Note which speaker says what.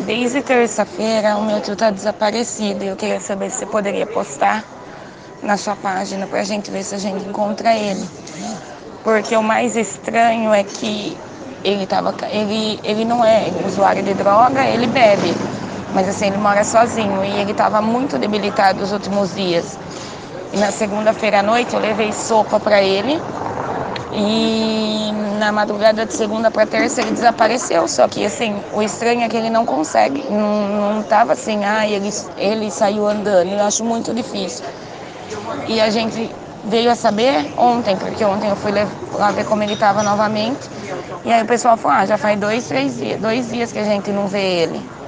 Speaker 1: desde terça-feira o meu tio tá desaparecido e eu queria saber se você poderia postar na sua página pra gente ver se a gente encontra ele. Porque o mais estranho é que ele não é usuário de droga, ele bebe. Mas assim, ele mora sozinho e ele estava muito debilitado os últimos dias. E na segunda-feira à noite eu levei sopa para ele e na madrugada de segunda para terça ele desapareceu. Só que assim, o estranho é que ele não consegue, não tava assim, ele saiu andando. Eu acho muito difícil. E a gente veio a saber ontem, porque ontem eu fui lá ver como ele estava novamente. E aí o pessoal falou, já faz 2 dias que a gente não vê ele.